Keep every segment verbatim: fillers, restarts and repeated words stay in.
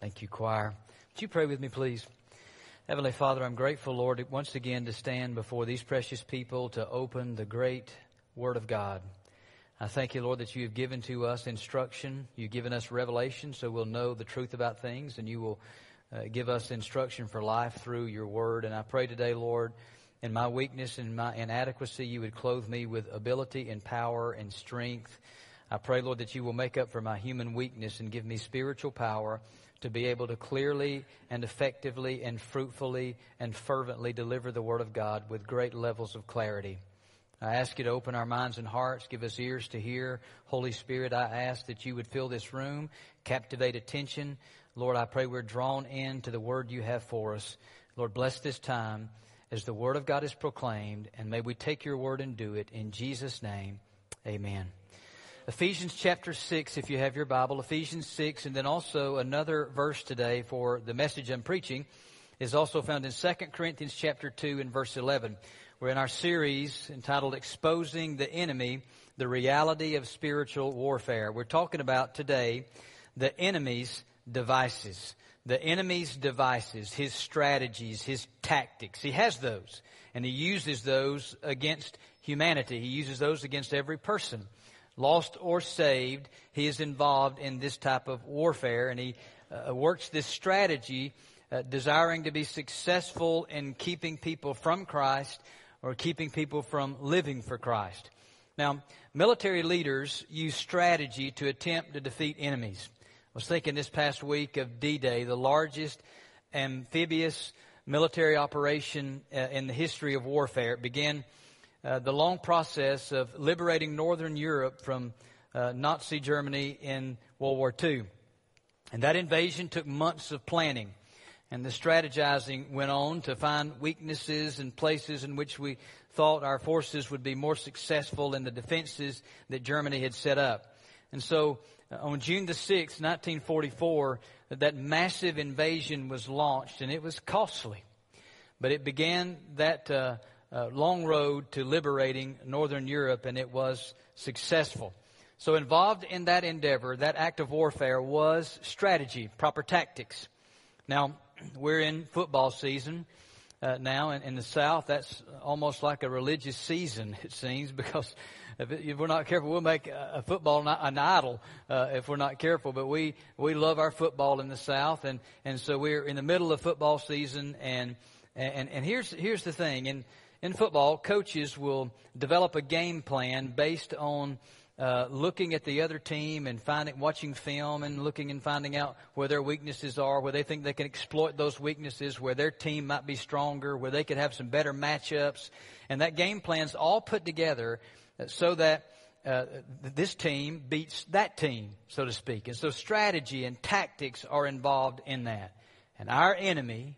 Thank you, choir. Would you pray with me, please? Heavenly Father, I'm grateful, Lord, once again to stand before these precious people to open the great Word of God. I thank you, Lord, that you have given to us instruction. You've given us revelation so we'll know the truth about things, and you will uh, give us instruction for life through your Word. And I pray today, Lord, in my weakness and my inadequacy, you would clothe me with ability and power and strength. I pray, Lord, that you will make up for my human weakness and give me spiritual power to be able to clearly and effectively and fruitfully and fervently deliver the Word of God with great levels of clarity. I ask you to open our minds and hearts, give us ears to hear. Holy Spirit, I ask that you would fill this room, captivate attention. Lord, I pray we're drawn into the Word you have for us. Lord, bless this time as the Word of God is proclaimed, and may we take your Word and do it. In Jesus' name, amen. Ephesians chapter six, if you have your Bible, Ephesians six, and then also another verse today for the message I'm preaching is also found in Second Corinthians chapter two and verse eleven. We're in our series entitled Exposing the Enemy, the Reality of Spiritual Warfare. We're talking about today the enemy's devices. The enemy's devices, his strategies, his tactics. He has those, and he uses those against humanity. He uses those against every person. Lost or saved, he is involved in this type of warfare, and he uh, works this strategy uh, desiring to be successful in keeping people from Christ or keeping people from living for Christ. Now, military leaders use strategy to attempt to defeat enemies. I was thinking this past week of D-Day, the largest amphibious military operation uh, in the history of warfare. It began Uh, the long process of liberating Northern Europe from uh, Nazi Germany in World War Two. And that invasion took months of planning. And the strategizing went on to find weaknesses and places in which we thought our forces would be more successful in the defenses that Germany had set up. And so uh, on June the sixth, nineteen forty-four, that massive invasion was launched, and it was costly. But it began that Uh, Uh, long road to liberating Northern Europe, and it was successful. So involved in that endeavor, that act of warfare, was strategy, proper tactics. Now, we're in football season uh, now in, in the South. That's almost like a religious season, it seems, because if, it, if we're not careful, we'll make a football an idol uh, if we're not careful. But we, we love our football in the South, and, and so we're in the middle of football season, and and, and here's here's the thing. In In football, coaches will develop a game plan based on uh, looking at the other team and finding, watching film and looking and finding out where their weaknesses are, where they think they can exploit those weaknesses, where their team might be stronger, where they could have some better matchups. And that game plan's all put together so that uh, this team beats that team, so to speak. And so strategy and tactics are involved in that. And our enemy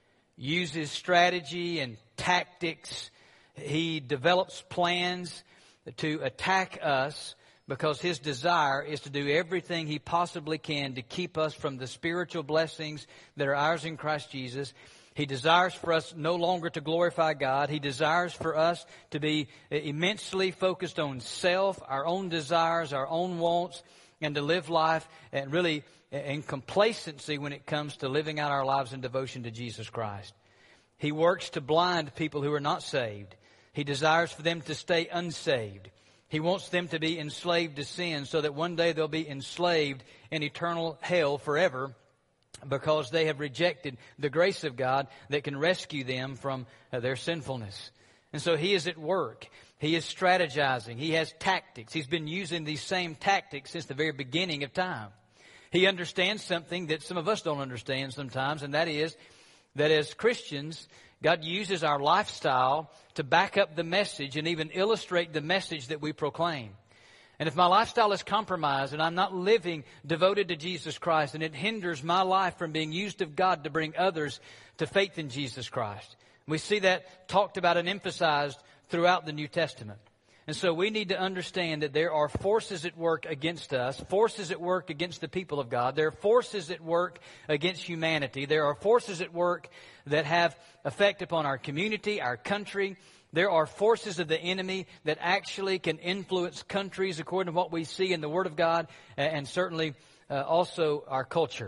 uses strategy and tactics. He develops plans to attack us because his desire is to do everything he possibly can to keep us from the spiritual blessings that are ours in Christ Jesus. He desires for us no longer to glorify God. He desires for us to be immensely focused on self, our own desires, our own wants, and to live life and really in complacency when it comes to living out our lives in devotion to Jesus Christ. He works to blind people who are not saved. He desires for them to stay unsaved. He wants them to be enslaved to sin so that one day they'll be enslaved in eternal hell forever because they have rejected the grace of God that can rescue them from uh, their sinfulness. And so he is at work. He is strategizing. He has tactics. He's been using these same tactics since the very beginning of time. He understands something that some of us don't understand sometimes, and that is that as Christians, God uses our lifestyle to back up the message and even illustrate the message that we proclaim. And if my lifestyle is compromised and I'm not living devoted to Jesus Christ, and it hinders my life from being used of God to bring others to faith in Jesus Christ. We see that talked about and emphasized throughout the New Testament. And so we need to understand that there are forces at work against us, forces at work against the people of God. There are forces at work against humanity. There are forces at work that have effect upon our community, our country. There are forces of the enemy that actually can influence countries according to what we see in the Word of God, and certainly uh, also our culture.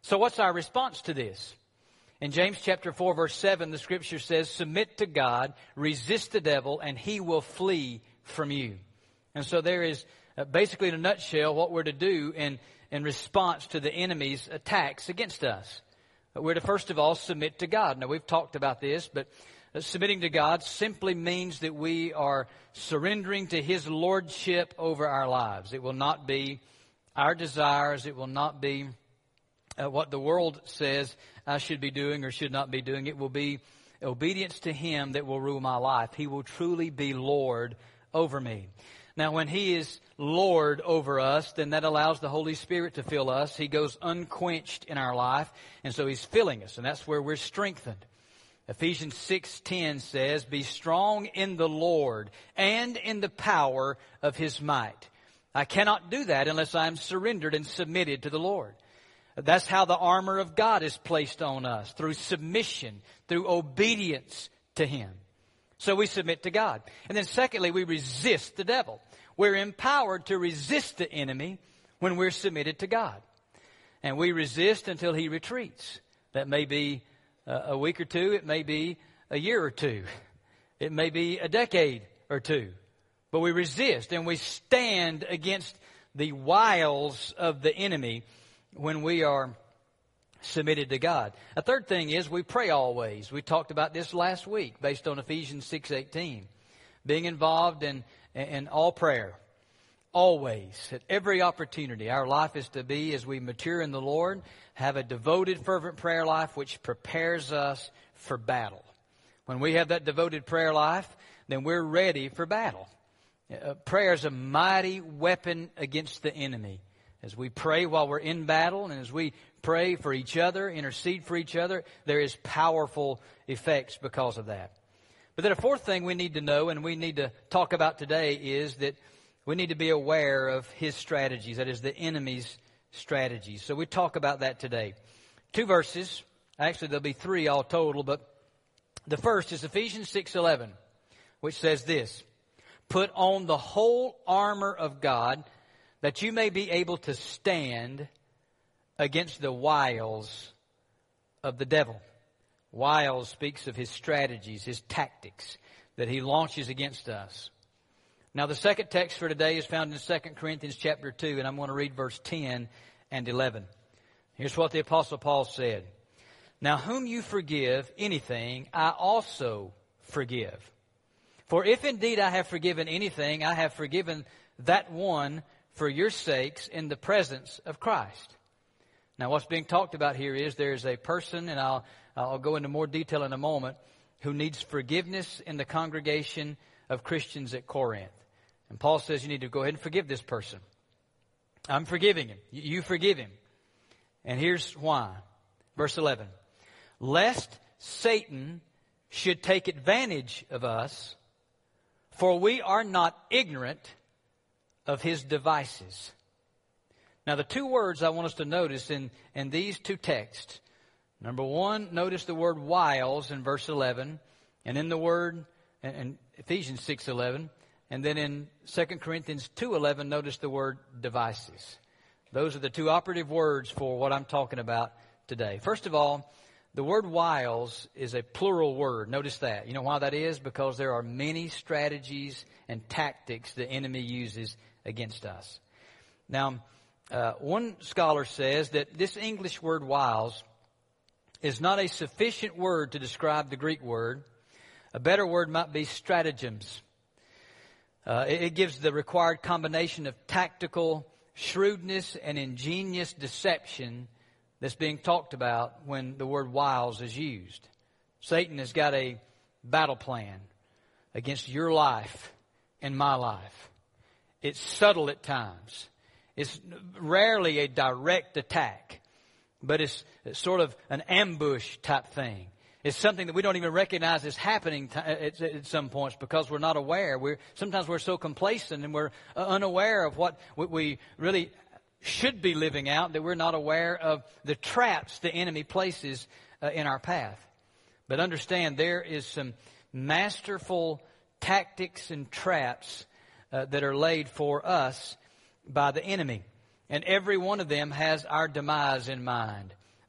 So what's our response to this? In James chapter four, verse seven, the Scripture says, submit to God, resist the devil, and he will flee from you. And so there is uh, basically in a nutshell what we're to do in, in response to the enemy's attacks against us. We're to first of all submit to God. Now we've talked about this, but submitting to God simply means that we are surrendering to His lordship over our lives. It will not be our desires. It will not be uh, what the world says I should be doing or should not be doing. It will be obedience to Him that will rule my life. He will truly be Lord over me. Now, when He is Lord over us, then that allows the Holy Spirit to fill us. He goes unquenched in our life, and so He's filling us, and that's where we're strengthened. Ephesians six ten says, be strong in the Lord and in the power of His might. I cannot do that unless I am surrendered and submitted to the Lord. That's how the armor of God is placed on us, through submission, through obedience to Him. So we submit to God. And then secondly, we resist the devil. We're empowered to resist the enemy when we're submitted to God. And we resist until he retreats. That may be a week or two. It may be a year or two. It may be a decade or two. But we resist and we stand against the wiles of the enemy when we are submitted to God. A third thing is we pray always. We talked about this last week based on Ephesians six eighteen. Being involved in, in all prayer. Always. At every opportunity. Our life is to be, as we mature in the Lord, have a devoted, fervent prayer life which prepares us for battle. When we have that devoted prayer life, then we're ready for battle. Uh, prayer is a mighty weapon against the enemy. As we pray while we're in battle and as we pray for each other, intercede for each other, there is powerful effects because of that. But then a fourth thing we need to know and we need to talk about today is that we need to be aware of his strategies, that is the enemy's strategies. So we talk about that today. Two verses, actually there'll be three all total, but the first is Ephesians six eleven, which says this, put on the whole armor of God, that you may be able to stand against the wiles of the devil. Wiles speaks of his strategies, his tactics that he launches against us. Now the second text for today is found in Second Corinthians chapter two, and I'm going to read verse ten and eleven. Here's what the Apostle Paul said. Now whom you forgive anything, I also forgive. For if indeed I have forgiven anything, I have forgiven that one for your sakes in the presence of Christ. Now what's being talked about here is there's a person, and I'll, I'll go into more detail in a moment, who needs forgiveness in the congregation of Christians at Corinth. And Paul says you need to go ahead and forgive this person. I'm forgiving him. You forgive him. And here's why. Verse eleven. Lest Satan should take advantage of us, for we are not ignorant of his devices. Now the two words I want us to notice in, in these two texts. Number one, notice the word wiles in verse eleven. And in the word, in, in Ephesians six eleven. And then in Second Corinthians two eleven, notice the word devices. Those are the two operative words for what I'm talking about today. First of all, the word wiles is a plural word. Notice that. You know why that is? Because there are many strategies and tactics the enemy uses against us. Now, uh, one scholar says that this English word wiles is not a sufficient word to describe the Greek word. A better word might be stratagems. Uh, it, it gives the required combination of tactical shrewdness and ingenious deception that's being talked about when the word wiles is used. Satan has got a battle plan against your life and my life. It's subtle at times. It's rarely a direct attack, but it's, it's sort of an ambush type thing. It's something that we don't even recognize is happening t- at, at some points because we're not aware. We're sometimes we're so complacent and we're uh, unaware of what we, we really should be living out that we're not aware of the traps the enemy places uh, in our path. But understand there is some masterful tactics and traps uh, that are laid for us by the enemy. And every one of them has our demise in mind.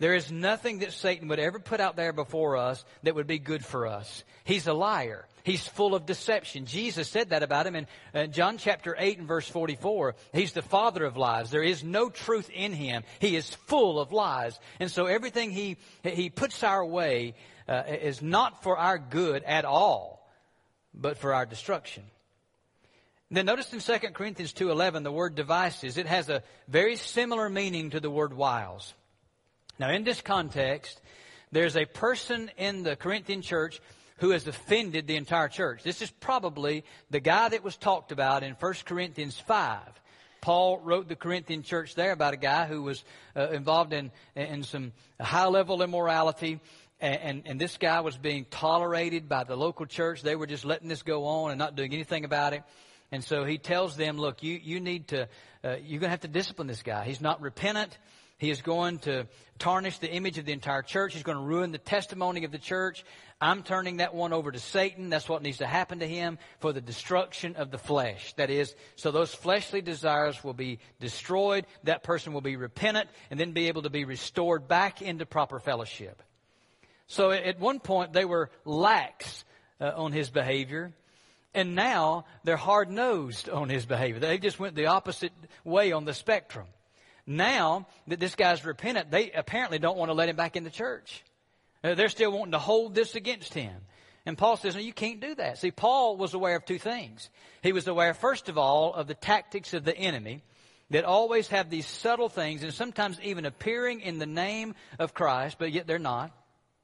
There is nothing that Satan would ever put out there before us that would be good for us. He's a liar. He's full of deception. Jesus said that about him in uh, John chapter eight and verse forty-four. He's the father of lies. There is no truth in him. He is full of lies. And so everything he, he puts our way uh, is not for our good at all, but for our destruction. Then notice in Second Corinthians two eleven, the word devices. It has a very similar meaning to the word wiles. Now in this context, there's a person in the Corinthian church who has offended the entire church. This is probably the guy that was talked about in First Corinthians five. Paul wrote the Corinthian church there about a guy who was uh, involved in, in some high-level immorality. And, and this guy was being tolerated by the local church. They were just letting this go on and not doing anything about it. And so he tells them, look, you, you need to, uh, you're going to have to discipline this guy. He's not repentant. He is going to tarnish the image of the entire church. He's going to ruin the testimony of the church. I'm turning that one over to Satan. That's what needs to happen to him for the destruction of the flesh. That is, so those fleshly desires will be destroyed. That person will be repentant and then be able to be restored back into proper fellowship. So at one point they were lax uh, on his behavior. And now they're hard-nosed on his behavior. They just went the opposite way on the spectrum. Now that this guy's repentant, they apparently don't want to let him back in the church. They're still wanting to hold this against him. And Paul says, no, you can't do that. See, Paul was aware of two things. He was aware, first of all, of the tactics of the enemy that always have these subtle things and sometimes even appearing in the name of Christ, but yet they're not.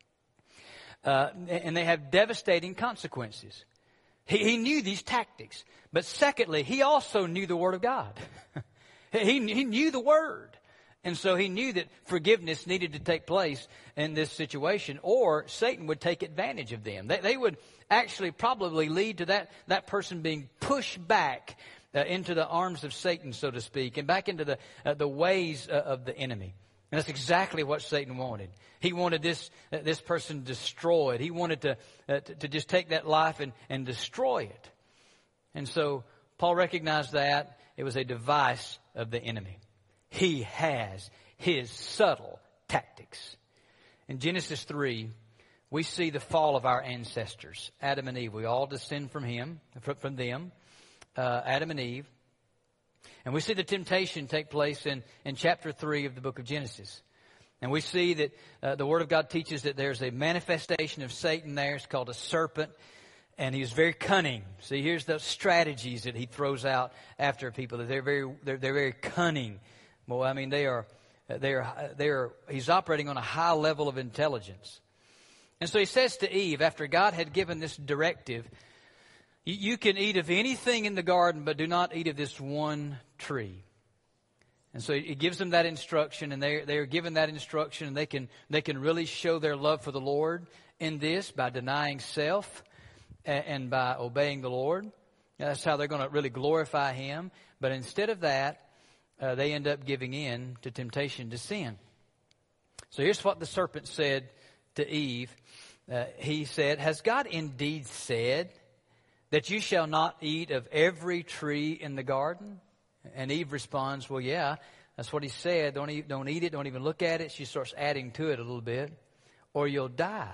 Uh, and they have devastating consequences. He, he knew these tactics. But secondly, he also knew the Word of God. he, he knew the Word. And so he knew that forgiveness needed to take place in this situation, or Satan would take advantage of them. They, they would actually probably lead to that, that person being pushed back uh, into the arms of Satan, so to speak, and back into the, uh, the ways uh, of the enemy. And that's exactly what Satan wanted. He wanted this uh, this person destroyed. He wanted to, uh, to to just take that life and, and destroy it. And so Paul recognized that it was a device of the enemy. He has his subtle tactics. In Genesis three, we see the fall of our ancestors, Adam and Eve. We all descend from him, from them, uh, Adam and Eve. And we see the temptation take place in, in chapter three of the book of Genesis. And we see that uh, the Word of God teaches that there's a manifestation of Satan there. It's called a serpent. And he's very cunning. See, here's the strategies that he throws out after people. They're very, they're, they're very cunning. Well, I mean, they are, they are, they are, he's operating on a high level of intelligence. And so he says to Eve, after God had given this directive, you, you can eat of anything in the garden, but do not eat of this one tree. And so he gives them that instruction, and they they are given that instruction, and they can they can really show their love for the Lord in this by denying self and, and by obeying the Lord. That's how they're going to really glorify Him. But instead of that, uh, they end up giving in to temptation to sin. So here's what the serpent said to Eve. Uh, he said, "Has God indeed said that you shall not eat of every tree in the garden?" And Eve responds, well, yeah, that's what he said. Don't eat, don't eat it. Don't even look at it. She starts adding to it a little bit. Or you'll die.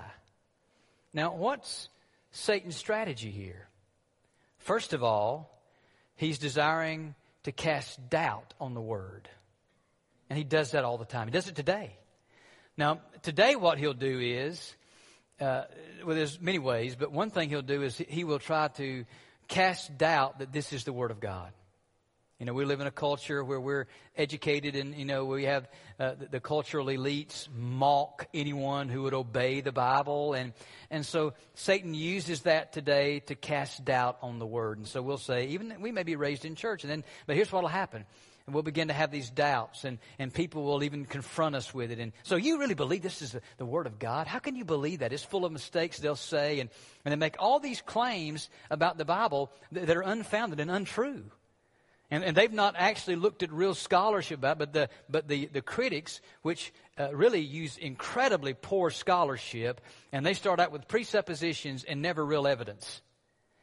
Now, what's Satan's strategy here? First of all, he's desiring to cast doubt on the Word. And he does that all the time. He does it today. Now, today what he'll do is, uh, well, there's many ways, but one thing he'll do is he will try to cast doubt that this is the Word of God. You know, we live in a culture where we're educated and, you know, we have uh, the, the cultural elites mock anyone who would obey the Bible. And, and so Satan uses that today to cast doubt on the Word. And so we'll say, even we may be raised in church, and then, but here's what will happen. And we'll begin to have these doubts, and, and people will even confront us with it. And so you really believe this is the, the Word of God? How can you believe that? It's full of mistakes, they'll say. And, and they make all these claims about the Bible that, that are unfounded and untrue. And, and they've not actually looked at real scholarship about it, but the, but the, the critics, which uh, really use incredibly poor scholarship, and they start out with presuppositions and never real evidence.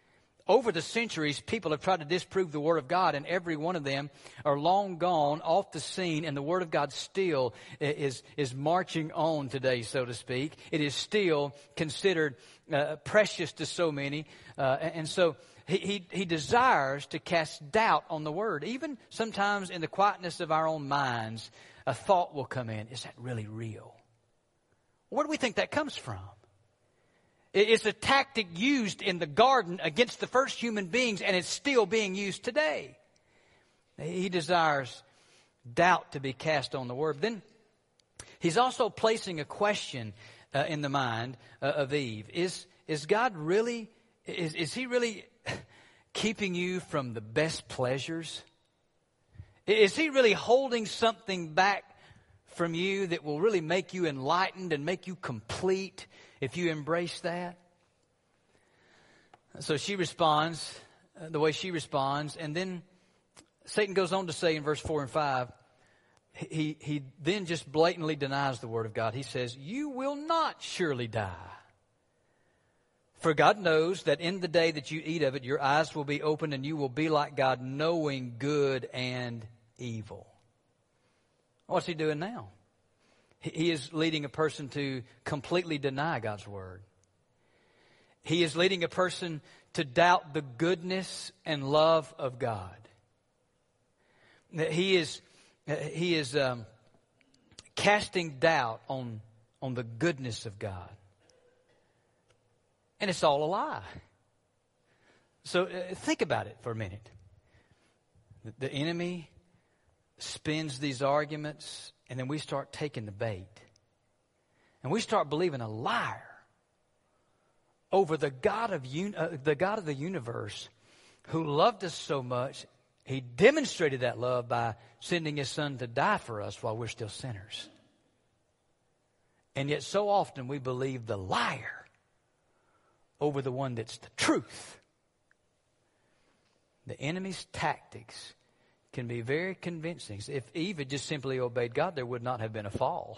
over the centuries, people have tried to disprove the Word of God, and every one of them are long gone off the scene, and the Word of God still is, is marching on today, so to speak. It is still considered uh, precious to so many. Uh, and so he, he, he desires to cast doubt on the Word. Even sometimes in the quietness of our own minds, a thought will come in. Is that really real? Where do we think that comes from? It's a tactic used in the garden against the first human beings, and it's still being used today. He desires doubt to be cast on the Word. Then he's also placing a question uh, in the mind uh, of Eve. Is, is God really, is, is He really keeping you from the best pleasures? Is He really holding something back from you that will really make you enlightened and make you complete if you embrace that? So she responds uh, the way she responds. And then Satan goes on to say in verse four and five, he, he then just blatantly denies the Word of God. He says, you will not surely die. For God knows that in the day that you eat of it, your eyes will be opened and you will be like God, knowing good and evil. What's he doing now? He is leading a person to completely deny God's Word. He is leading a person to doubt the goodness and love of God. He is, he is um, casting doubt on, on the goodness of God. And it's all a lie. So uh, think about it for a minute. The, the enemy spins these arguments, and then we start taking the bait. And we start believing a liar over the God of un- uh, the God of the universe, who loved us so much. He demonstrated that love by sending His Son to die for us while we're still sinners. And yet so often we believe the liar over the one that's the truth. The enemy's tactics can be very convincing. If Eve had just simply obeyed God, there would not have been a fall.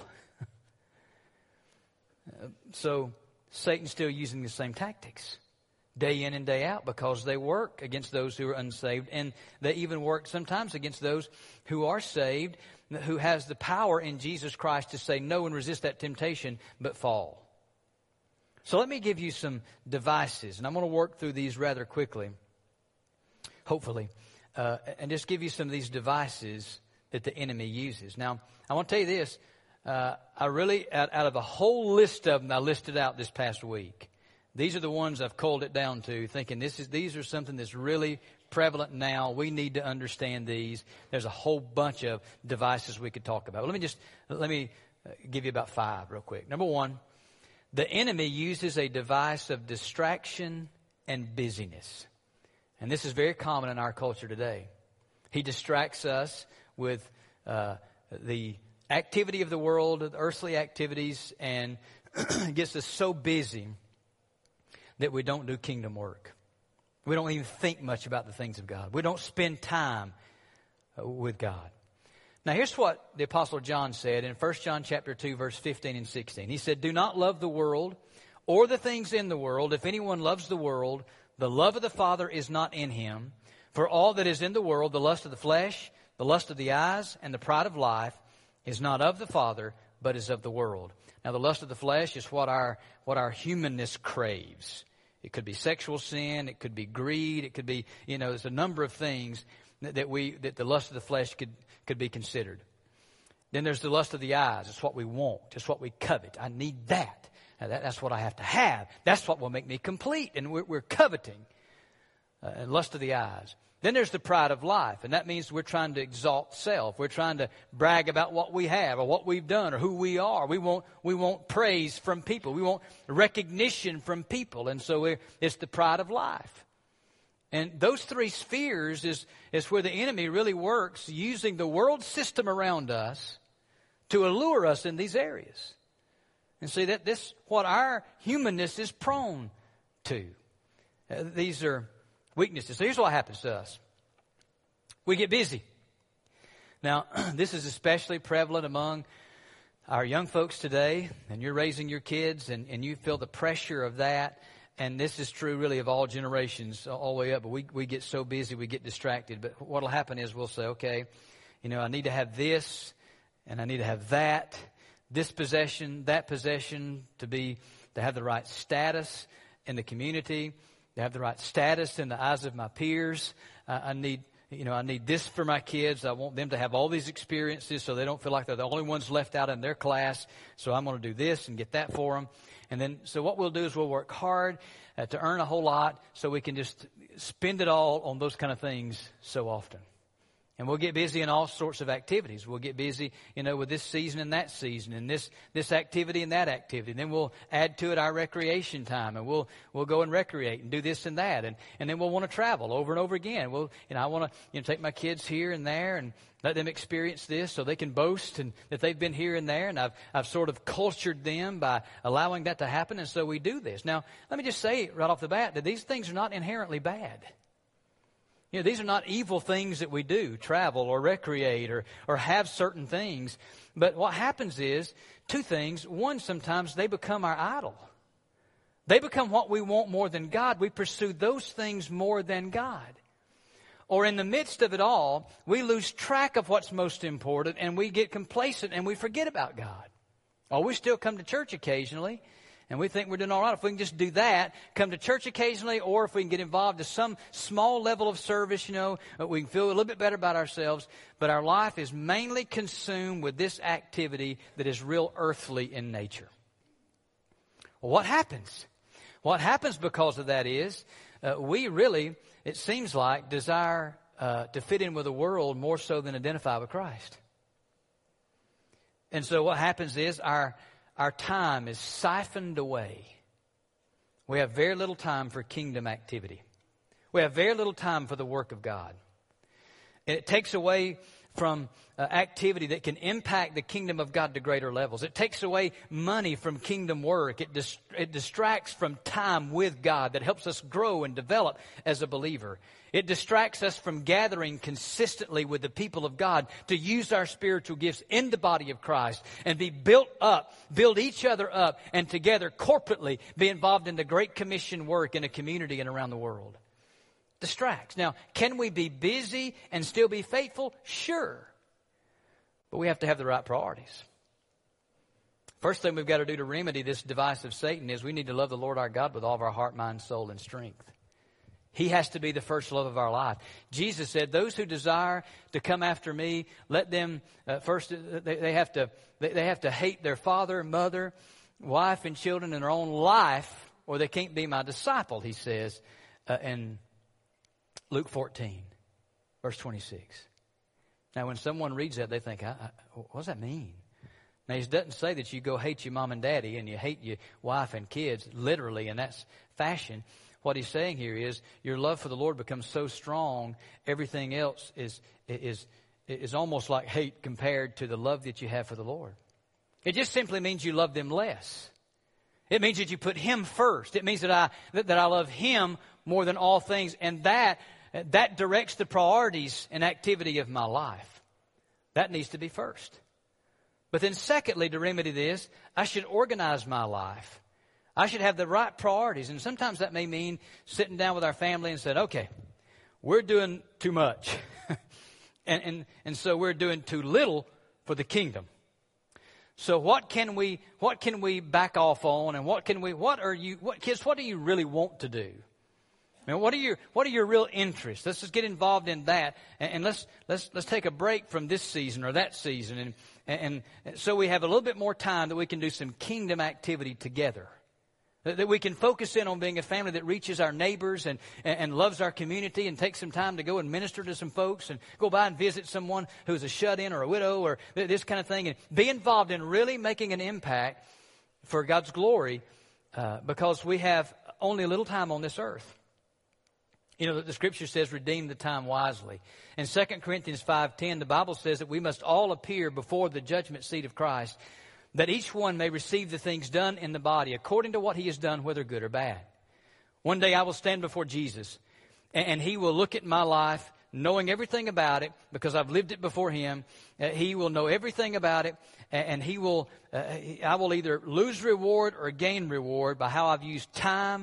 So Satan's still using the same tactics day in and day out, because they work against those who are unsaved, and they even work sometimes against those who are saved, who has the power in Jesus Christ to say no and resist that temptation, but fall. So let me give you some devices, and I'm going to work through these rather quickly, hopefully. Uh, and just give you some of these devices that the enemy uses. Now, I want to tell you this. Uh, I really, out, out of a whole list of them I listed out this past week, these are the ones I've culled it down to, thinking this is these are something that's really prevalent now. We need to understand these. There's a whole bunch of devices we could talk about. Let me just, let me give you about five real quick. Number one, the enemy uses a device of distraction and busyness. And this is very common in our culture today. He distracts us with uh, the activity of the world, the earthly activities, and gets us so busy that we don't do kingdom work. We don't even think much about the things of God. We don't spend time uh, with God. Now, here's what the Apostle John said in First John chapter two, verse fifteen and sixteen. He said, do not love the world or the things in the world. If anyone loves the world, the love of the Father is not in him. For all that is in the world, the lust of the flesh, the lust of the eyes, and the pride of life, is not of the Father, but is of the world. Now, the lust of the flesh is what our what our humanness craves. It could be sexual sin. It could be greed. It could be, you know, there's a number of things that, that we that the lust of the flesh could could be considered. Then there's the lust of the eyes. It's what we want. It's what we covet. I need that. Now that that's what I have to have. That's what will make me complete. And we're, we're coveting. Uh, and lust of the eyes. Then there's the pride of life, and that means we're trying to exalt self. We're trying to brag about what we have or what we've done or who we are. We want we want praise from people. We want recognition from people, and so we're, it's the pride of life. And those three spheres is, is where the enemy really works, using the world system around us to allure us in these areas. And see, that this what our humanness is prone to. Uh, these are weaknesses. So here's what happens to us. We get busy. Now, this is especially prevalent among our young folks today, and you're raising your kids, and, and you feel the pressure of that. and this is true really of all generations all the way up, but we, we get so busy, we get distracted. But what will happen is we'll say, okay, you know, I need to have this, and I need to have that, this possession, that possession, to be, to have the right status in the community, to have the right status in the eyes of my peers. Uh, I need, you know, I need this for my kids. I want them to have all these experiences so they don't feel like they're the only ones left out in their class. So I'm going to do this and get that for them. And then, so what we'll do is we'll work hard uh, to earn a whole lot so we can just spend it all on those kind of things so often. And we'll get busy in all sorts of activities. We'll get busy, you know, with this season and that season, and this this activity and that activity. And then we'll add to it our recreation time, and we'll we'll go and recreate and do this and that, and and then we'll want to travel over and over again. We'll, you know, I want to, you know, take my kids here and there and let them experience this so they can boast and that they've been here and there. And I've I've sort of cultured them by allowing that to happen, and so we do this. Now, let me just say right off the bat that these things are not inherently bad. You know, these are not evil things that we do, travel or recreate or, or have certain things. But what happens is two things. One, sometimes they become our idol. They become what we want more than God. We pursue those things more than God. Or in the midst of it all, we lose track of what's most important and we get complacent and we forget about God. Or we still come to church occasionally. And we think we're doing all right if we can just do that, come to church occasionally, or if we can get involved to some small level of service, you know, we can feel a little bit better about ourselves. But our life is mainly consumed with this activity that is real earthly in nature. Well, what happens? What happens because of that is uh, we really, it seems like, desire uh, to fit in with the world more so than identify with Christ. And so what happens is our Our time is siphoned away. We have very little time for kingdom activity. We have very little time for the work of God. And it takes away from uh, activity that can impact the kingdom of God to greater levels. It takes away money from kingdom work. It, dis- it distracts from time with God that helps us grow and develop as a believer. It distracts us from gathering consistently with the people of God to use our spiritual gifts in the body of Christ and be built up, build each other up, and together corporately be involved in the Great Commission work in a community and around the world. Distracts. Now, can we be busy and still be faithful? Sure. But we have to have the right priorities. First thing we've got to do to remedy this device of Satan is we need to love the Lord our God with all of our heart, mind, soul, and strength. He has to be the first love of our life. Jesus said, those who desire to come after me, let them uh, first, they, they have to they, they have to hate their father, mother, wife, and children in their own life, or they can't be my disciple, he says uh, in Luke fourteen, verse twenty-six. Now, when someone reads that, they think, I, I, what does that mean? Now, he doesn't say that you go hate your mom and daddy and you hate your wife and kids, literally in that fashion. What he's saying here is your love for the Lord becomes so strong, everything else is is is almost like hate compared to the love that you have for the Lord. It just simply means you love them less. It means that you put Him first. It means that I that, that I love Him more than all things, and that that directs the priorities and activity of my life. That needs to be first. But then secondly, to remedy this, I should organize my life. I should have the right priorities. And sometimes that may mean sitting down with our family and saying, okay, we're doing too much. and, and, and so we're doing too little for the kingdom. So what can we, what can we back off on? And what can we, what are you, what kids, what do you really want to do? I mean, what are your, what are your real interests? Let's just get involved in that. And, and let's, let's, let's take a break from this season or that season. And, and, and so we have a little bit more time that we can do some kingdom activity together. That we can focus in on being a family that reaches our neighbors and, and loves our community and takes some time to go and minister to some folks and go by and visit someone who's a shut-in or a widow or this kind of thing. And be involved in really making an impact for God's glory uh, because we have only a little time on this earth. You know, the Scripture says, redeem the time wisely. In Second Corinthians five ten, the Bible says that we must all appear before the judgment seat of Christ, that each one may receive the things done in the body according to what he has done, whether good or bad. One day I will stand before Jesus, and He will look at my life, knowing everything about it, because I've lived it before Him. Uh, he will know everything about it, and He will. Uh, I will either lose reward or gain reward by how I've used time,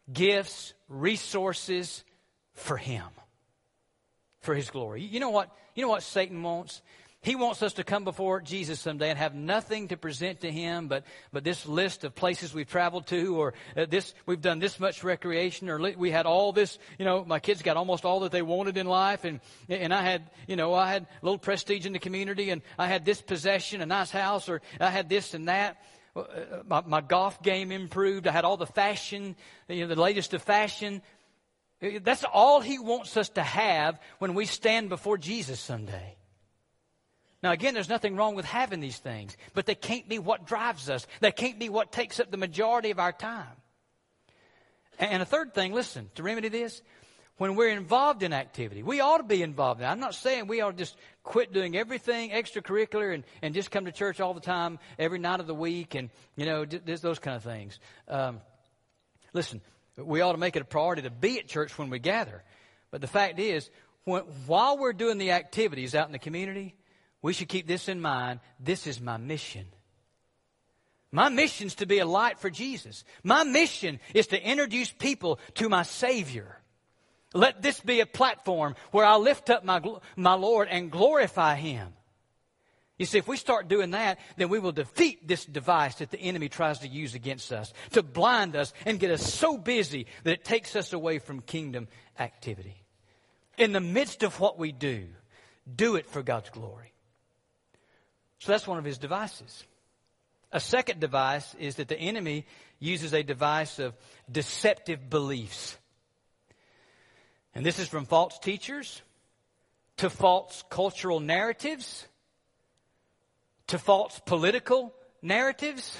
gifts, resources for Him, for His glory. You know what? You know what Satan wants? He wants us to come before Jesus someday and have nothing to present to Him but, but this list of places we've traveled to, or uh, this we've done this much recreation, or li- we had all this, you know, my kids got almost all that they wanted in life, and and I had, you know, I had a little prestige in the community, and I had this possession, a nice house, or I had this and that. Uh, my, my golf game improved. I had all the fashion, you know, the latest of fashion. That's all He wants us to have when we stand before Jesus someday. Now, again, there's nothing wrong with having these things, but they can't be what drives us. They can't be what takes up the majority of our time. And a third thing, listen, to remedy this, when we're involved in activity, we ought to be involved in it. I'm not saying we ought to just quit doing everything extracurricular and, and just come to church all the time, every night of the week, and, you know, d- those kind of things. Um, listen, we ought to make it a priority to be at church when we gather. But the fact is, when, while we're doing the activities out in the community, we should keep this in mind. This is my mission. My mission is to be a light for Jesus. My mission is to introduce people to my Savior. Let this be a platform where I lift up my, my Lord and glorify Him. You see, if we start doing that, then we will defeat this device that the enemy tries to use against us, to blind us and get us so busy that it takes us away from kingdom activity. In the midst of what we do, do it for God's glory. So that's one of his devices. A second device is that the enemy uses a device of deceptive beliefs. And this is from false teachers to false cultural narratives to false political narratives.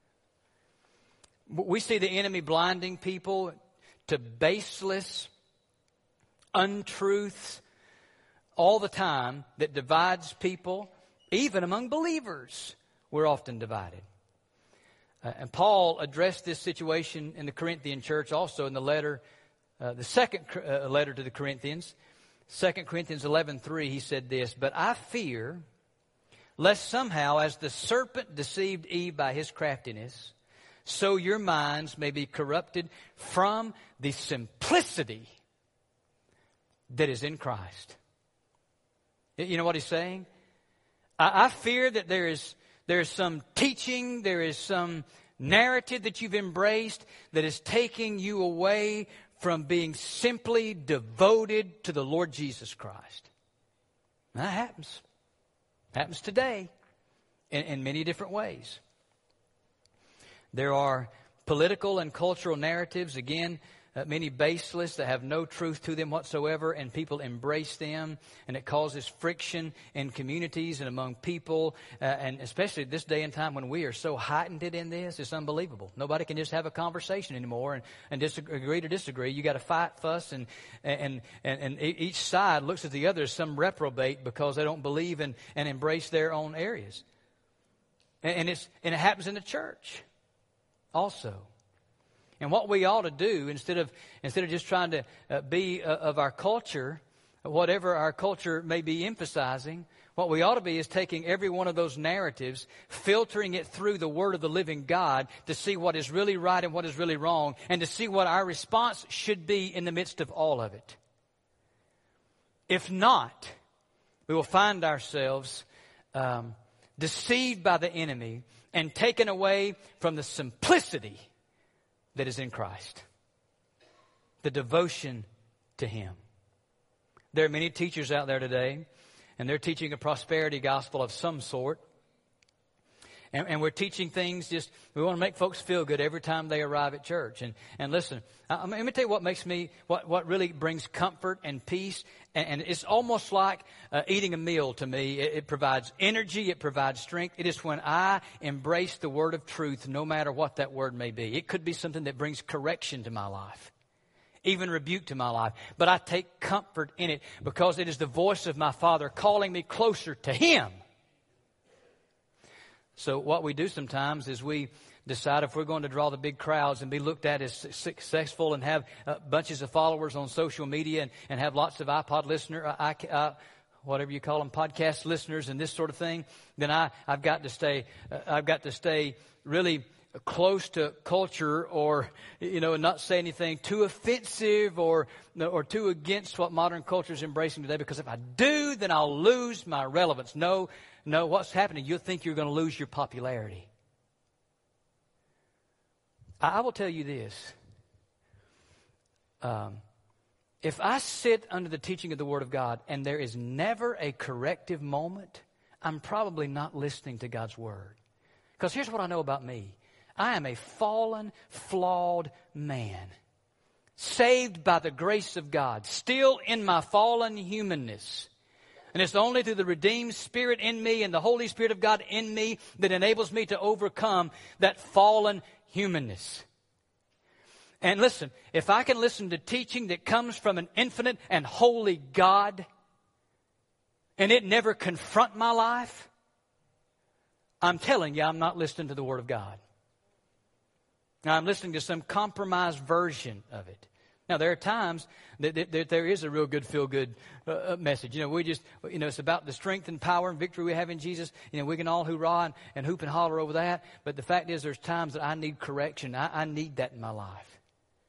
We see the enemy blinding people to baseless untruths all the time that divides people. Even among believers, we're often divided. Uh, and Paul addressed this situation in the Corinthian church also in the letter, uh, the second uh, letter to the Corinthians, Second Corinthians eleven three. He said this, "But I fear, lest somehow, as the serpent deceived Eve by his craftiness, so your minds may be corrupted from the simplicity that is in Christ." You know what he's saying? I, I fear that there is there is some teaching, there is some narrative that you've embraced that is taking you away from being simply devoted to the Lord Jesus Christ. And that happens. Happens today in, in many different ways. There are political and cultural narratives, again, uh, many baseless that have no truth to them whatsoever, and people embrace them, and it causes friction in communities and among people, uh, and especially this day and time when we are so heightened in this, it's unbelievable. Nobody can just have a conversation anymore and, and disagree, agree to disagree. You got to fight, fuss, and, and, and, and each side looks at the other as some reprobate because they don't believe in, and embrace their own areas. And, and, it's, and it happens in the church also. And what we ought to do, instead of instead of just trying to uh, be uh, of our culture, whatever our culture may be emphasizing, what we ought to be is taking every one of those narratives, filtering it through the Word of the living God to see what is really right and what is really wrong, and to see what our response should be in the midst of all of it. If not, we will find ourselves um, deceived by the enemy and taken away from the simplicity that is in Christ, the devotion to Him. There are many teachers out there today, and they're teaching a prosperity gospel of some sort. And, and we're teaching things just, we want to make folks feel good every time they arrive at church. And, and listen, I, let me tell you what makes me, what, what really brings comfort and peace. And, and it's almost like uh, eating a meal to me. It, it provides energy. It provides strength. It is when I embrace the word of truth, no matter what that word may be. It could be something that brings correction to my life, even rebuke to my life. But I take comfort in it because it is the voice of my Father calling me closer to Him. So what we do sometimes is we decide if we're going to draw the big crowds and be looked at as successful and have uh, bunches of followers on social media and, and have lots of iPod listener, uh, uh, whatever you call them, podcast listeners and this sort of thing, then I, I've got to stay, uh, I've got to stay really close to culture or, you know, not say anything too offensive or, or too against what modern culture is embracing today, because if I do, then I'll lose my relevance. No, no, what's happening? You'll think you're going to lose your popularity. I, I will tell you this. Um, if I sit under the teaching of the Word of God and there is never a corrective moment, I'm probably not listening to God's Word. Because here's what I know about me. I am a fallen, flawed man, saved by the grace of God, still in my fallen humanness. And it's only through the redeemed Spirit in me and the Holy Spirit of God in me that enables me to overcome that fallen humanness. And listen, if I can listen to teaching that comes from an infinite and holy God, and it never confront my life, I'm telling you, I'm not listening to the Word of God. Now, I'm listening to some compromised version of it. Now, there are times that, that, that there is a real good, feel-good uh, message. You know, we just, you know, it's about the strength and power and victory we have in Jesus. You know, we can all hoorah and, and hoop and holler over that. But the fact is, there's times that I need correction. I, I need that in my life.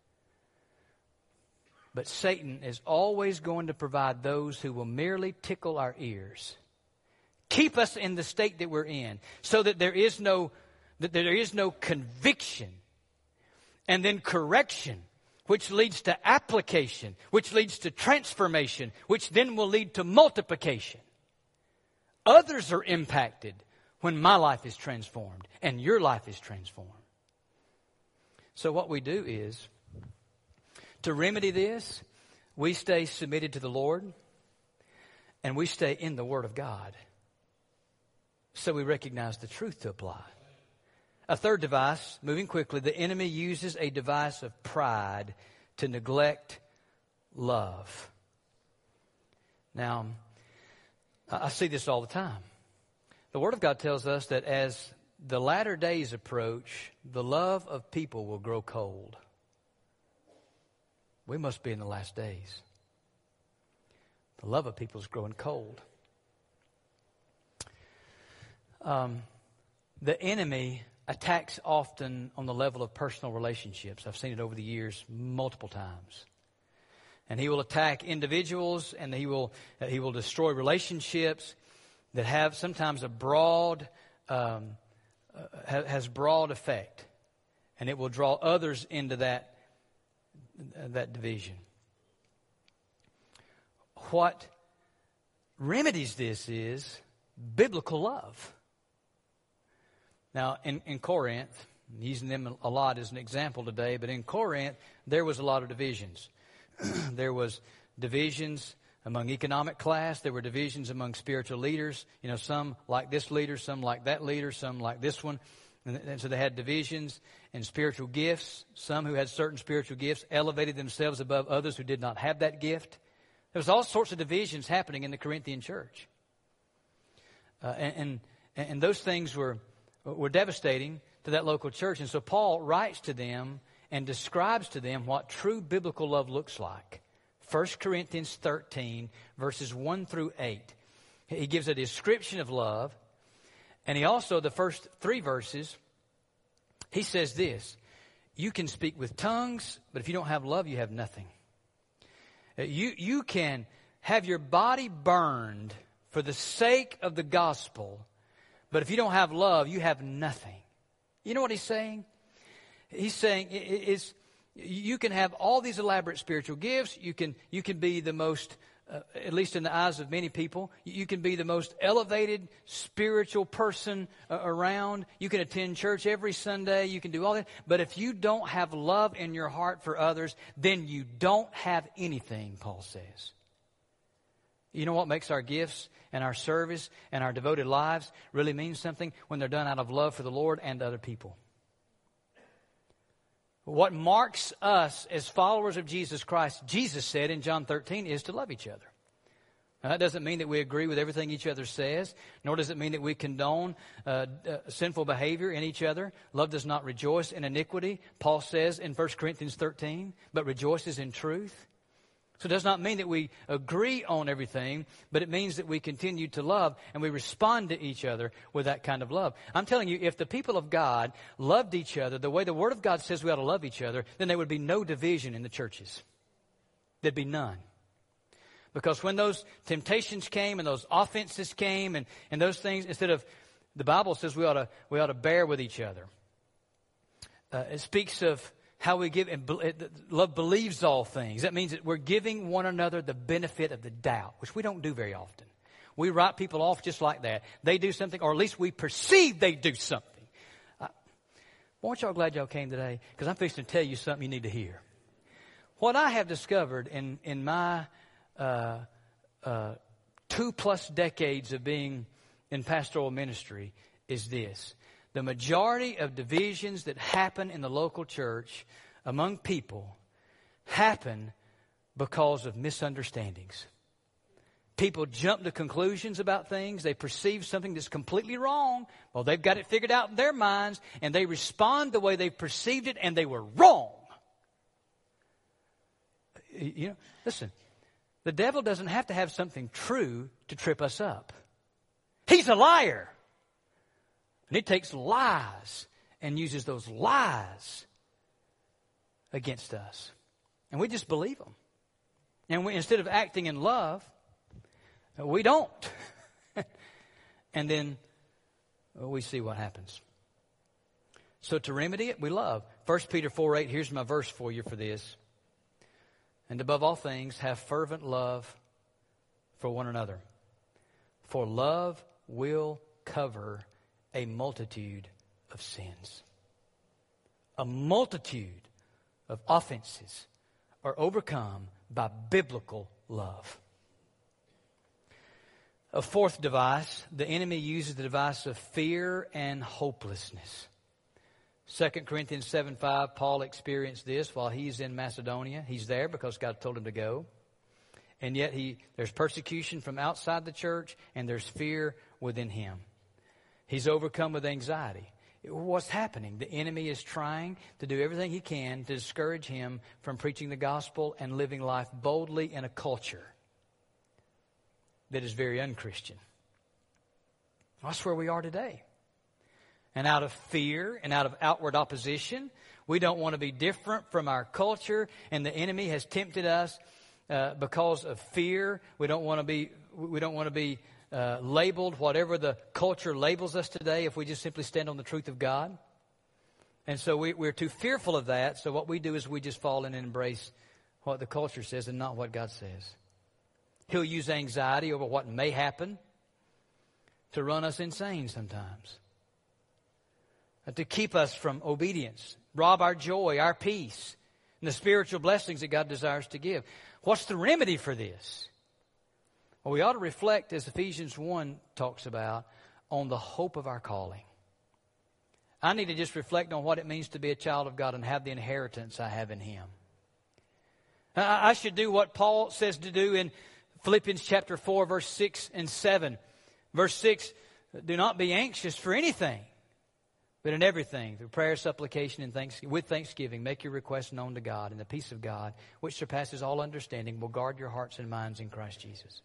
But Satan is always going to provide those who will merely tickle our ears, keep us in the state that we're in, so that there is no, that there is no conviction. And then correction, which leads to application, which leads to transformation, which then will lead to multiplication. Others are impacted when my life is transformed and your life is transformed. So what we do is, to remedy this, we stay submitted to the Lord and we stay in the Word of God. So we recognize the truth to apply. A third device, moving quickly, the enemy uses a device of pride to neglect love. Now, I see this all the time. The Word of God tells us that as the latter days approach, the love of people will grow cold. We must be in the last days. The love of people is growing cold. Um, the enemy attacks often on the level of personal relationships. I've seen it over the years multiple times. And he will attack individuals, and he will uh, he will destroy relationships that have sometimes a broad um, uh, ha- has broad effect, and it will draw others into that uh, that division. What remedies this is biblical love. Now, in, in Corinth, I'm using them a lot as an example today, but in Corinth, there was a lot of divisions. There was divisions among economic class. There were divisions among spiritual leaders. You know, some like this leader, some like that leader, some like this one. And, and so they had divisions in spiritual gifts. Some who had certain spiritual gifts elevated themselves above others who did not have that gift. There was all sorts of divisions happening in the Corinthian church. Uh, and, and, and those things were... were devastating to that local church. And so Paul writes to them and describes to them what true biblical love looks like. First Corinthians thirteen, verses one through eight. He gives a description of love. And he also, the first three verses, he says this: you can speak with tongues, but if you don't have love, you have nothing. You, you can have your body burned for the sake of the gospel, but if you don't have love, you have nothing. You know what he's saying? He's saying it's, you can have all these elaborate spiritual gifts. You can, you can be the most, uh, at least in the eyes of many people, you can be the most elevated spiritual person uh, around. You can attend church every Sunday. You can do all that. But if you don't have love in your heart for others, then you don't have anything, Paul says. You know what makes our gifts and our service and our devoted lives really mean something? When they're done out of love for the Lord and other people. What marks us as followers of Jesus Christ, Jesus said in John thirteen, is to love each other. Now, that doesn't mean that we agree with everything each other says, nor does it mean that we condone uh, uh, sinful behavior in each other. Love does not rejoice in iniquity, Paul says in First Corinthians thirteen, but rejoices in truth. So it does not mean that we agree on everything, but it means that we continue to love and we respond to each other with that kind of love. I'm telling you, if the people of God loved each other the way the Word of God says we ought to love each other, then there would be no division in the churches. There'd be none. Because when those temptations came and those offenses came and, and those things, instead of, the Bible says we ought to, we ought to bear with each other. Uh, it speaks of how we give, and love believes all things. That means that we're giving one another the benefit of the doubt, which we don't do very often. We write people off just like that. They do something, or at least we perceive they do something. Uh, aren't y'all glad y'all came today? Because I'm fixing to tell you something you need to hear. What I have discovered in, in my uh, uh, two plus decades of being in pastoral ministry is this. The majority of divisions that happen in the local church among people happen because of misunderstandings. People jump to conclusions about things. They perceive something that's completely wrong. Well, they've got it figured out in their minds, and they respond the way they perceived it, and they were wrong. You know, listen, the devil doesn't have to have something true to trip us up. He's a liar. And he takes lies and uses those lies against us. And we just believe them. And we, instead of acting in love, we don't. And then well, we see what happens. So to remedy it, we love. First Peter four eight, here's my verse for you for this. And above all things, have fervent love for one another. For love will cover a multitude of sins. A multitude of offenses are overcome by biblical love. A fourth device, the enemy uses the device of fear and hopelessness. Second Corinthians seven five, Paul experienced this while he's in Macedonia. He's there because God told him to go. And yet he there's persecution from outside the church and there's fear within him. He's overcome with anxiety. What's happening? The enemy is trying to do everything he can to discourage him from preaching the gospel and living life boldly in a culture that is very unchristian. That's where we are today. And out of fear and out of outward opposition, we don't want to be different from our culture, and the enemy has tempted us uh, because of fear. We don't want to be. We don't want to be. Uh, labeled whatever the culture labels us today if we just simply stand on the truth of God. And so we, we're too fearful of that. So what we do is we just fall in and embrace what the culture says and not what God says. He'll use anxiety over what may happen to run us insane sometimes. Uh, to keep us from obedience, rob our joy, our peace, and the spiritual blessings that God desires to give. What's the remedy for this? Well, we ought to reflect, as Ephesians one talks about, on the hope of our calling. I need to just reflect on what it means to be a child of God and have the inheritance I have in Him. I should do what Paul says to do in Philippians chapter four, verse six and seven. Verse six, do not be anxious for anything, but in everything, through prayer, supplication, and thanksgiving, with thanksgiving, make your requests known to God, and the peace of God, which surpasses all understanding, will guard your hearts and minds in Christ Jesus.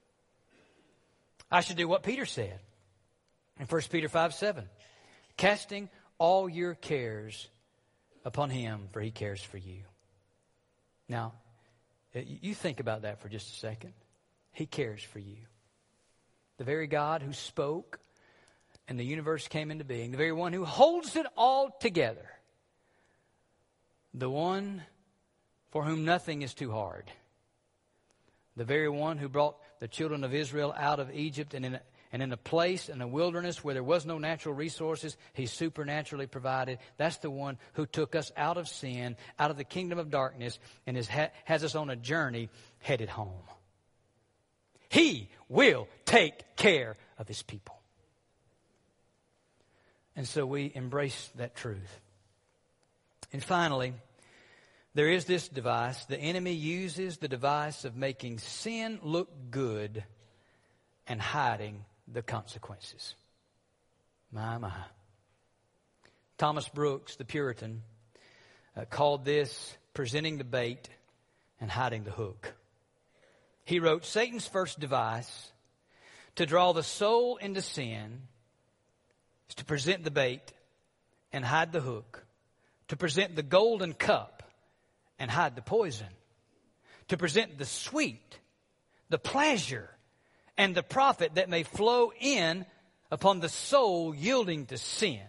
I should do what Peter said in First Peter five seven. Casting all your cares upon Him, for He cares for you. Now, you think about that for just a second. He cares for you. The very God who spoke and the universe came into being, the very one who holds it all together, the one for whom nothing is too hard, the very one who brought the children of Israel out of Egypt, and in a, and in a place in a wilderness where there was no natural resources, He supernaturally provided. That's the one who took us out of sin, out of the kingdom of darkness, and is ha- has us on a journey headed home. He will take care of His people. And so we embrace that truth. And finally, there is this device. The enemy uses the device of making sin look good and hiding the consequences. My, my. Thomas Brooks, the Puritan, uh, called this presenting the bait and hiding the hook. He wrote, Satan's first device to draw the soul into sin is to present the bait and hide the hook, to present the golden cup and hide the poison, to present the sweet, the pleasure, and the profit that may flow in upon the soul yielding to sin,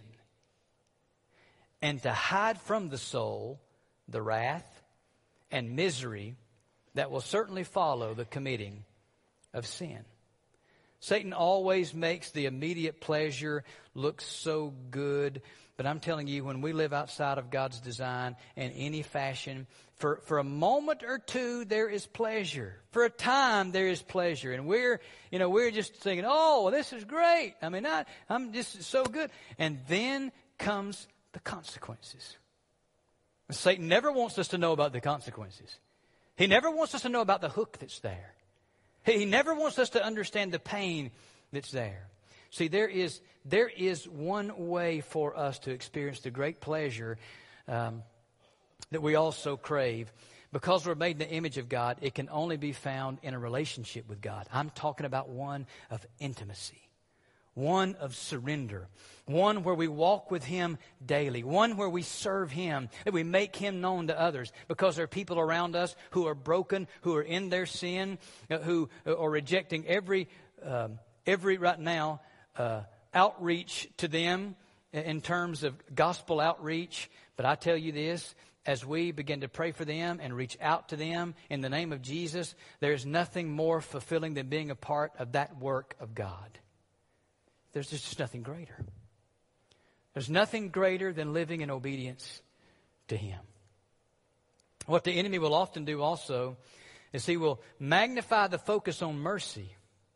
and to hide from the soul the wrath and misery that will certainly follow the committing of sin. Satan always makes the immediate pleasure look so good. But I'm telling you, when we live outside of God's design in any fashion, for, for a moment or two, there is pleasure. For a time, there is pleasure. And we're, you know, we're just thinking, oh, well, this is great. I mean, I, I'm just so good. And then comes the consequences. Satan never wants us to know about the consequences. He never wants us to know about the hook that's there. He never wants us to understand the pain that's there. See, there is there is one way for us to experience the great pleasure um, that we also crave. Because we're made in the image of God, it can only be found in a relationship with God. I'm talking about one of intimacy, one of surrender, one where we walk with Him daily, one where we serve Him, that we make Him known to others, because there are people around us who are broken, who are in their sin, uh, who are rejecting every, um, every right now, uh, outreach to them in terms of gospel outreach. But I tell you this, as we begin to pray for them and reach out to them in the name of Jesus, there's nothing more fulfilling than being a part of that work of God. There's just nothing greater. There's nothing greater than living in obedience to Him. What the enemy will often do also is he will magnify the focus on mercy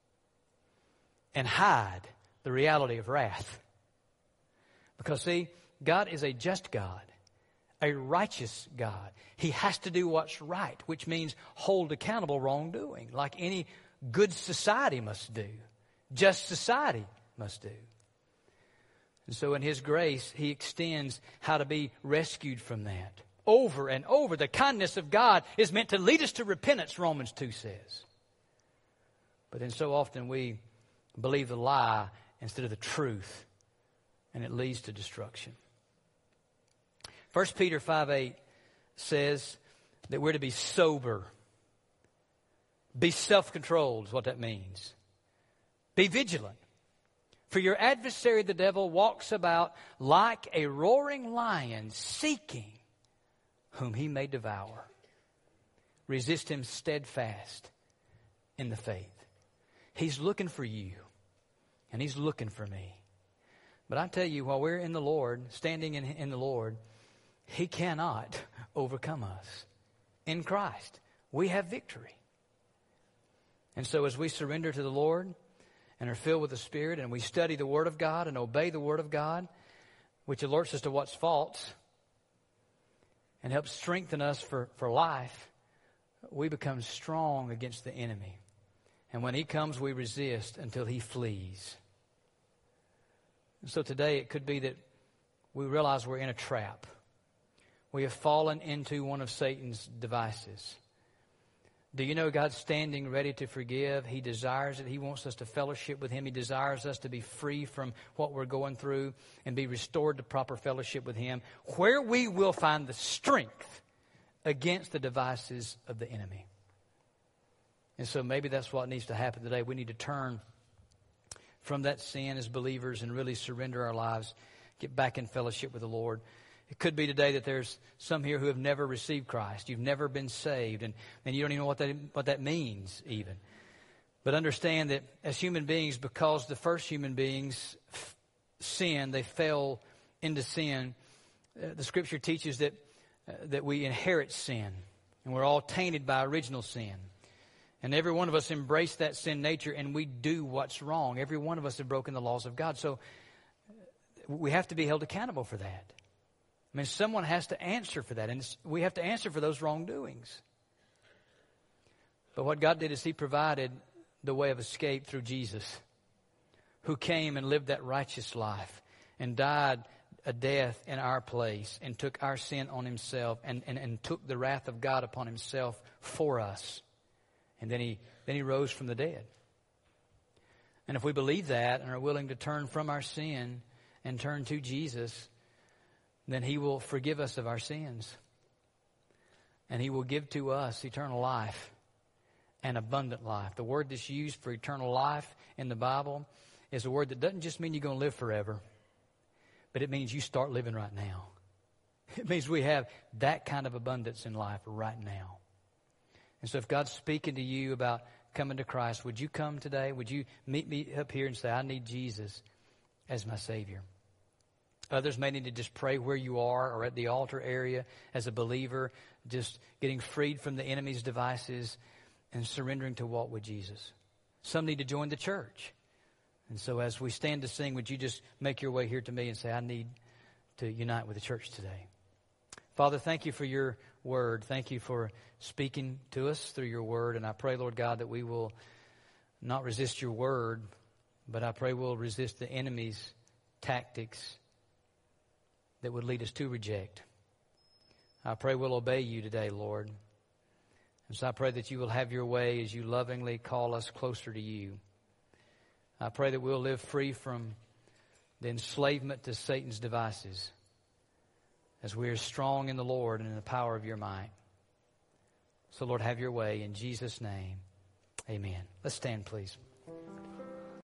and hide the reality of wrath. Because, see, God is a just God, a righteous God. He has to do what's right, which means hold accountable wrongdoing, like any good society must do, just society must do. And so in His grace, He extends how to be rescued from that. Over and over, the kindness of God is meant to lead us to repentance, Romans two says. But then so often we believe the lie instead of the truth, and it leads to destruction. First Peter five eight says that we're to be sober. Be self-controlled is what that means. Be vigilant. For your adversary, the devil, walks about like a roaring lion, seeking whom he may devour. Resist him steadfast in the faith. He's looking for you, and he's looking for me. But I tell you, while we're in the Lord, standing in, in the Lord, He cannot overcome us. In Christ, we have victory. And so as we surrender to the Lord and are filled with the Spirit, and we study the Word of God and obey the Word of God, which alerts us to what's false and helps strengthen us for, for life, we become strong against the enemy. And when he comes, we resist until he flees. And so today it could be that we realize we're in a trap. We have fallen into one of Satan's devices. Do you know God's standing ready to forgive? He desires it. He wants us to fellowship with Him. He desires us to be free from what we're going through and be restored to proper fellowship with Him, where we will find the strength against the devices of the enemy. And so maybe that's what needs to happen today. We need to turn from that sin as believers and really surrender our lives, get back in fellowship with the Lord. It could be today that there's some here who have never received Christ. You've never been saved, and, and you don't even know what that, what that means even. But understand that as human beings, because the first human beings f- sinned, they fell into sin, uh, the Scripture teaches that, uh, that we inherit sin, and we're all tainted by original sin. And every one of us embrace that sin nature, and we do what's wrong. Every one of us have broken the laws of God. So we have to be held accountable for that. I mean, someone has to answer for that, and we have to answer for those wrongdoings. But what God did is He provided the way of escape through Jesus, who came and lived that righteous life and died a death in our place and took our sin on Himself and, and, and took the wrath of God upon Himself for us. And then he, then he rose from the dead. And if we believe that and are willing to turn from our sin and turn to Jesus, then he will forgive us of our sins. And he will give to us eternal life and abundant life. The word that's used for eternal life in the Bible is a word that doesn't just mean you're going to live forever, but it means you start living right now. It means we have that kind of abundance in life right now. And so if God's speaking to you about coming to Christ, would you come today? Would you meet me up here and say, I need Jesus as my Savior? Others may need to just pray where you are or at the altar area as a believer, just getting freed from the enemy's devices and surrendering to walk with Jesus. Some need to join the church. And so as we stand to sing, would you just make your way here to me and say, I need to unite with the church today. Father, thank you for your word. Thank you for speaking to us through your word. And I pray, Lord God, that we will not resist your word, but I pray we'll resist the enemy's tactics that would lead us to reject. I pray we'll obey you today, Lord. And so I pray that you will have your way as you lovingly call us closer to you. I pray that we'll live free from the enslavement to Satan's devices as we are strong in the Lord and in the power of your might. So, Lord, have your way. In Jesus' name, amen. Let's stand, please.